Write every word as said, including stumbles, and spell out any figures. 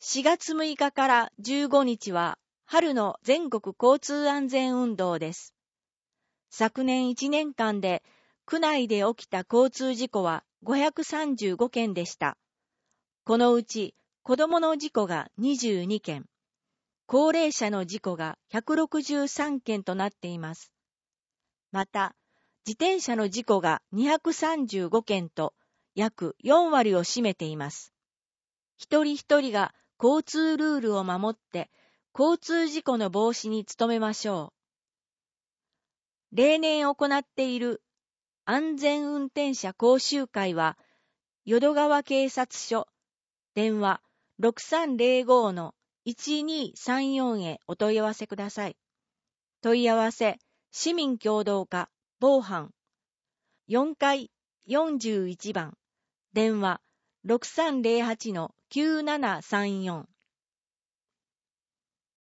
しがつむいかからじゅうごにちは春の全国交通安全運動です。昨年いちねんかんで区内で起きた交通事故はごひゃくさんじゅうごけんでした。このうち子供の事故がにじゅうにけん、高齢者の事故がひゃくろくじゅうさんけんとなっています。また、自転車の事故がにひゃくさんじゅうごけんと約よんわりを占めています。一人一人が交通ルールを守って交通事故の防止に努めましょう。例年行っている安全運転者講習会は、淀川警察署、電話 ろくさんぜろご のいちにさんよん へお問い合わせください。問い合わせ、市民協働課、防犯、よんかいよんじゅういちばん、電話 ろくさんぜろはち のきゅうななさんよん